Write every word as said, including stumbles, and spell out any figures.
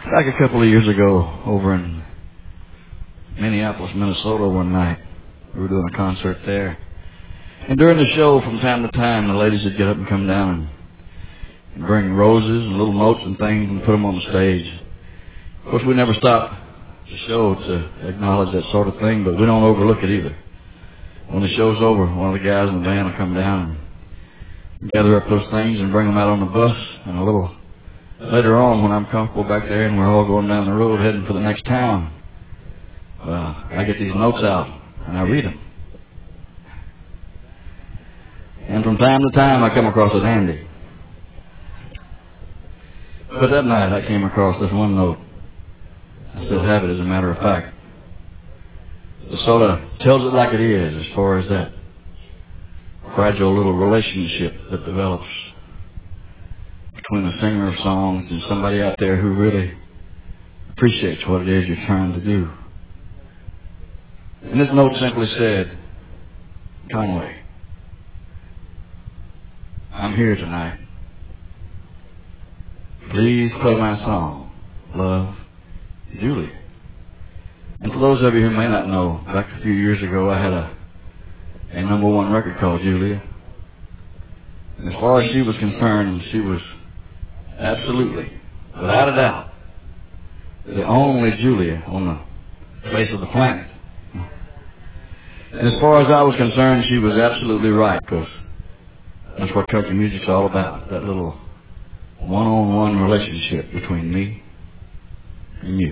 Back a couple of years ago, over in Minneapolis, Minnesota, one night, we were doing a concert there. And during the show, from time to time, the ladies would get up and come down and, and bring roses and little notes and things and put them on the stage. Of course, we never stop the show to acknowledge that sort of thing, but we don't overlook it either. When the show's over, one of the guys in the band will come down and gather up those things and bring them out on the bus, and a little later on, when I'm comfortable back there and we're all going down the road heading for the next town, well, I get these notes out and I read them. And from time to time, I come across a dandy. But that night, I came across this one note. I still have it, as a matter of fact. It sort of tells it like it is, as far as that fragile little relationship that develops between a singer of songs and somebody out there who really appreciates what it is you're trying to do. And this note simply said, Conway, I'm here tonight. Please play my song, Love, Julia. And for those of you who may not know, back a few years ago I had a, a number one record called Julia. And as far as she was concerned, she was absolutely, without a doubt, the only Julia on the face of the planet. And as far as I was concerned, she was absolutely right, because that's what country music's all about, that little one-on-one relationship between me and you.